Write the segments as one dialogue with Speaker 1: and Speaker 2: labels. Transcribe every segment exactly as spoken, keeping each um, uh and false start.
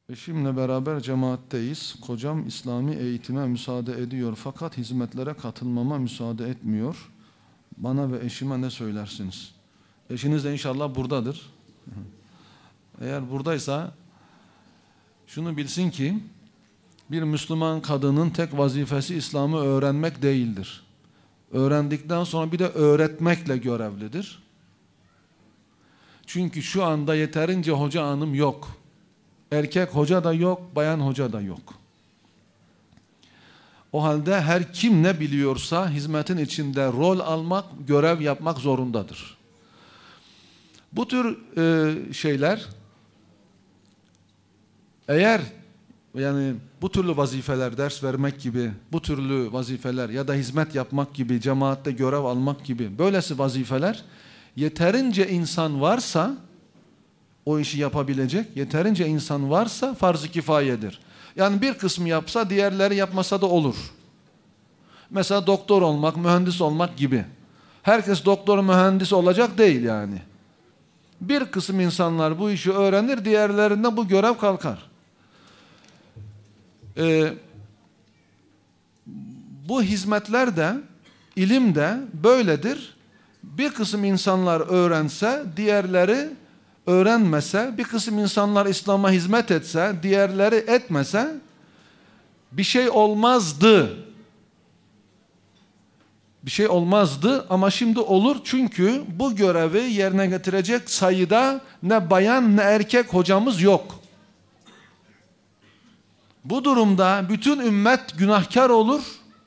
Speaker 1: Eşimle beraber cemaatteyiz. Kocam İslami eğitime müsaade ediyor fakat hizmetlere katılmama müsaade etmiyor. Bana ve eşime ne söylersiniz? Eşiniz de inşallah buradadır. Eğer buradaysa şunu bilsin ki bir Müslüman kadının tek vazifesi İslam'ı öğrenmek değildir. Öğrendikten sonra bir de öğretmekle görevlidir. Çünkü şu anda yeterince hoca hanım yok. Erkek hoca da yok, bayan hoca da yok. O halde her kim ne biliyorsa hizmetin içinde rol almak, görev yapmak zorundadır. Bu tür e, şeyler eğer yani bu türlü vazifeler, ders vermek gibi, bu türlü vazifeler ya da hizmet yapmak gibi, cemaatte görev almak gibi böylesi vazifeler yeterince insan varsa o işi yapabilecek, yeterince insan varsa farz-ı kifayedir. Yani bir kısmı yapsa diğerleri yapmasa da olur. Mesela doktor olmak, mühendis olmak gibi. Herkes doktor, mühendis olacak değil yani. Bir kısım insanlar bu işi öğrenir, diğerlerinde bu görev kalkar. Ee, bu hizmetler de, ilim de böyledir. Bir kısım insanlar öğrense, diğerleri öğrenmese, bir kısım insanlar İslam'a hizmet etse, diğerleri etmese bir şey olmazdı. Bir şey olmazdı ama şimdi olur çünkü bu görevi yerine getirecek sayıda ne bayan ne erkek hocamız yok. Bu durumda bütün ümmet günahkar olur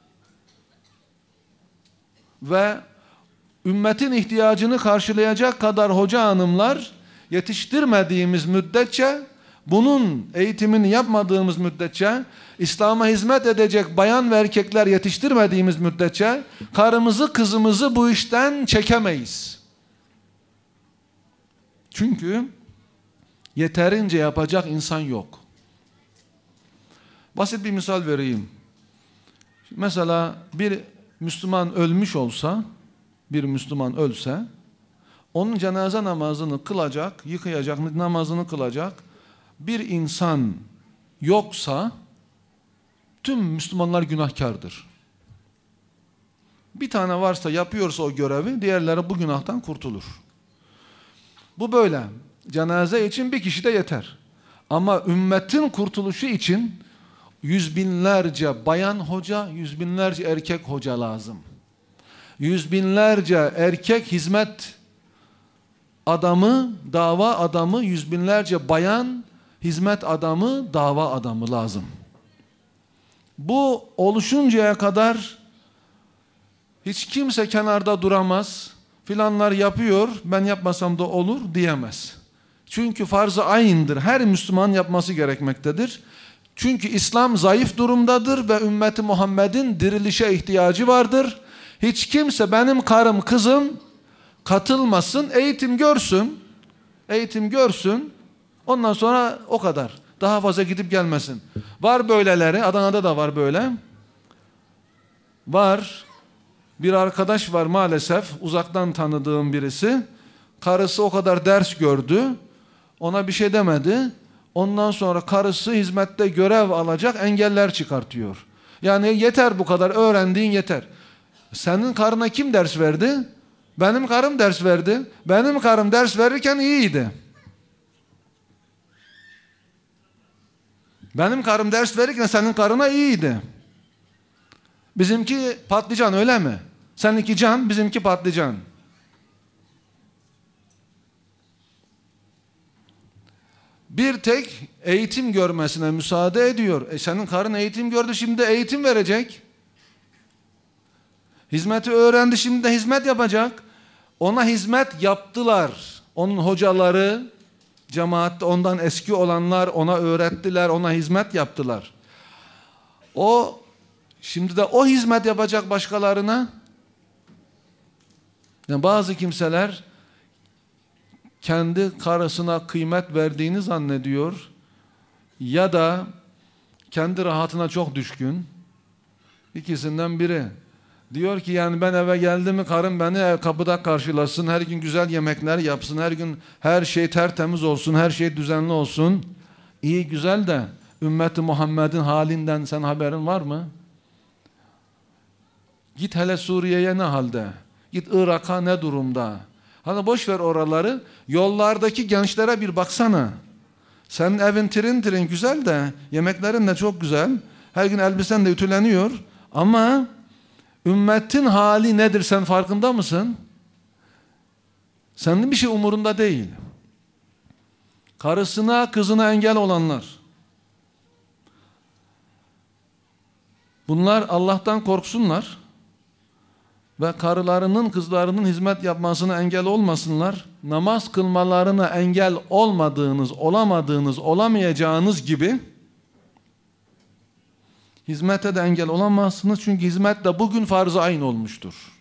Speaker 1: ve ümmetin ihtiyacını karşılayacak kadar hoca hanımlar yetiştirmediğimiz müddetçe, bunun eğitimini yapmadığımız müddetçe, İslam'a hizmet edecek bayan ve erkekler yetiştirmediğimiz müddetçe karımızı kızımızı bu işten çekemeyiz. Çünkü yeterince yapacak insan yok. Basit bir misal vereyim. Mesela bir Müslüman ölmüş olsa, bir Müslüman ölse, onun cenaze namazını kılacak, yıkayacak, namazını kılacak bir insan yoksa tüm Müslümanlar günahkardır. Bir tane varsa yapıyorsa o görevi, diğerleri bu günahtan kurtulur. Bu böyle. Cenaze için bir kişi de yeter. Ama ümmetin kurtuluşu için yüz binlerce bayan hoca, yüz binlerce erkek hoca lazım. Yüz binlerce erkek hizmet adamı, dava adamı, yüz binlerce bayan hizmet adamı, dava adamı lazım. Bu oluşuncaya kadar hiç kimse kenarda duramaz. Filanlar yapıyor, ben yapmasam da olur diyemez. Çünkü farz-ı ayındır. Her Müslüman yapması gerekmektedir. Çünkü İslam zayıf durumdadır ve ümmeti Muhammed'in dirilişe ihtiyacı vardır. Hiç kimse benim karım, kızım katılmasın, eğitim görsün. Eğitim görsün. Ondan sonra o kadar. Daha fazla gidip gelmesin. Var böyleleri, Adana'da da var böyle. Var. Bir arkadaş var maalesef, uzaktan tanıdığım birisi. Karısı o kadar ders gördü. Ona bir şey demedi. Ondan sonra karısı hizmette görev alacak engeller çıkartıyor. Yani yeter bu kadar, öğrendiğin yeter. Senin karına kim ders verdi? Benim karım ders verdi. Benim karım ders verirken iyiydi. Benim karım ders verirken senin karına iyiydi. Bizimki patlıcan öyle mi? Seninki can, bizimki patlıcan. Bir tek eğitim görmesine müsaade ediyor. E senin karın eğitim gördü, şimdi eğitim verecek. Hizmeti öğrendi, şimdi de hizmet yapacak. Ona hizmet yaptılar. Onun hocaları, cemaatte ondan eski olanlar ona öğrettiler, ona hizmet yaptılar. O, şimdi de o hizmet yapacak başkalarına. Yani bazı kimseler kendi karısına kıymet verdiğini zannediyor ya da kendi rahatına çok düşkün. İkisinden biri. Diyor ki yani ben eve geldim mi karım beni kapıda karşılasın, her gün güzel yemekler yapsın, her gün her şey tertemiz olsun, her şey düzenli olsun. İyi güzel de ümmeti Muhammed'in halinden sen haberin var mı? Git hele Suriye'ye ne halde? Git Irak'a ne durumda? Hani boş ver oraları. Yollardaki gençlere bir baksana. Senin evin tirin tirin güzel de yemeklerin de çok güzel. Her gün elbisen de ütüleniyor. Ama ümmetin hali nedir sen farkında mısın? Senin bir şey umurunda değil. Karısına, kızına engel olanlar. Bunlar Allah'tan korksunlar ve karılarının, kızlarının hizmet yapmasına engel olmasınlar. Namaz kılmalarına engel olmadığınız, olamadığınız, olamayacağınız gibi hizmete de engel olamazsınız. Çünkü hizmet de bugün farz-ı ayn olmuştur.